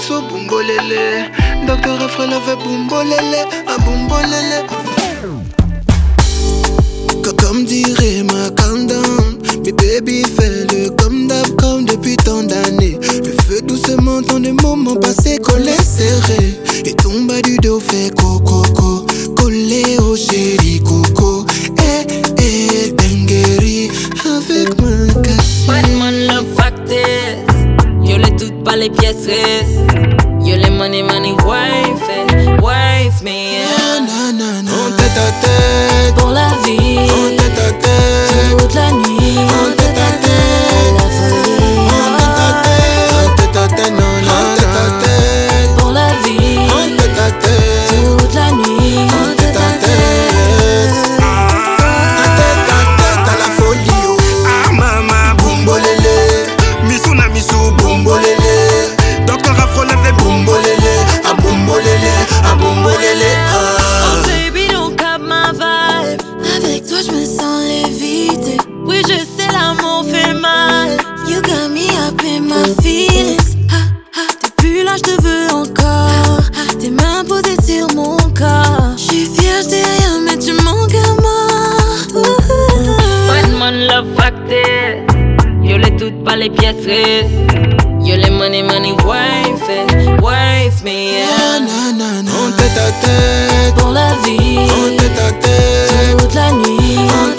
miso bumbolele. Docteur Afra la fait bumbolele, a bumbolele. Comme dirait ma calm down, mais baby fais-le comme d'hab, comme depuis tant d'années. Le feu doucement dans des moments passés, collés serrés. Et ton bas du dos fait coco, collé au chéri coco. Dengueri avec ma cassette. Batman love factors, yo les toutes pas les pièces restent. Yo les money wife me yeah. En tête à tête, Pour la vie, en tête à tête, toute la nuit, en tête à tête, la folie, en tête à tête, non, en tête à tête, pour la vie, en tête à tête, toute la nuit, en tête à tête, à la folie. Oh. Ah mama, bumbolele, misuna misu bumbolele, Docteur Afro lève bumbolele, ah bumbolele, ah bumbolele, ah. Oh baby, don't cap ma vibe. Avec toi, je me sens léviter. Oui, je sais, l'amour fait mal. You got me up in my feelings. Depuis là, je te veux encore. Tes mains posées sur mon corps. J'suis fière, j't'ai rien, mais tu manques à moi. Batman love factor. Yo les toutes pas les pièces restent. Yo les money wife me yeah. En tête à tête, Pour la vie, en tête à tête, toute la nuit, en